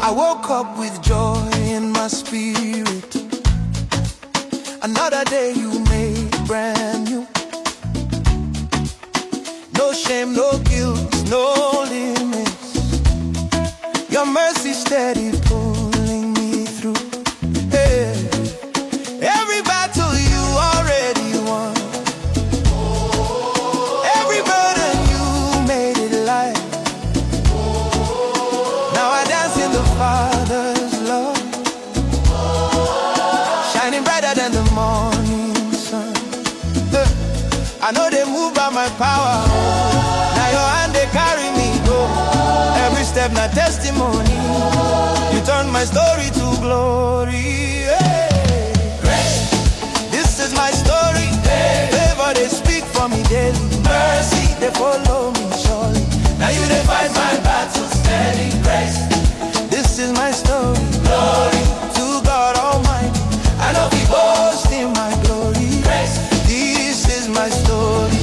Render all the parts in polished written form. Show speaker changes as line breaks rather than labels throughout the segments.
I woke up with joy in my spirit. Another day you made brand new. No shame, no guilt, no limits. Your mercy steady pulling me through. Hey. Every battle you already won. Every burden you made it light. Now I dance in the Father's love, shining brighter than the morning sun. I know they move by my power. Now your hand they carry me go. Every step na testimony. You turn my story to glory. Hey. Grace, this is my story. Hey. Favor they speak for me daily. Mercy they follow me surely. Now you they fight my battles steady. Grace, this is my story. Glory to God Almighty. I know we boast in my glory. Grace, this is my story.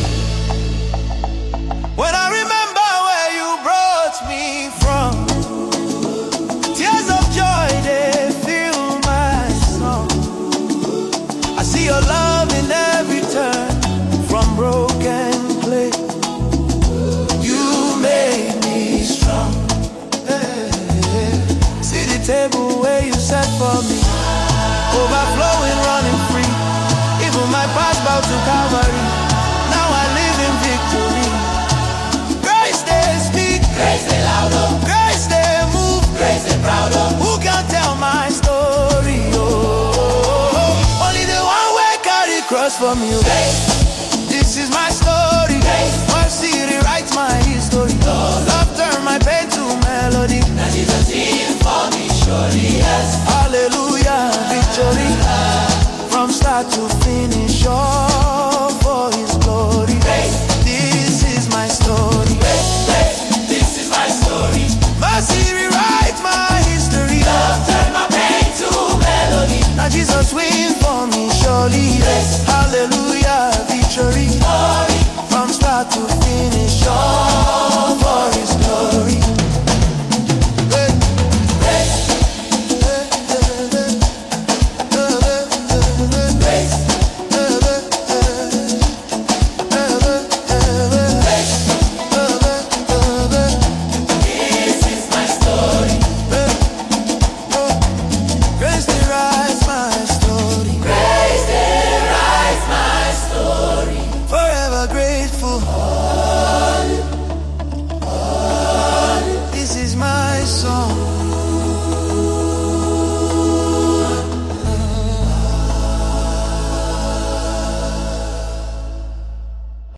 When I remember where you brought me from, tears of joy they fill my song. I see your love in every turn, from broken clay. You made me strong. See the table where you set for me, overflowing, running free. Even my past bowed to Calvary. Now I live in victory. Grace they speak, grace they louder, grace they move, grace they prouder. Who can tell my story? Oh, only the one way carry cross for me.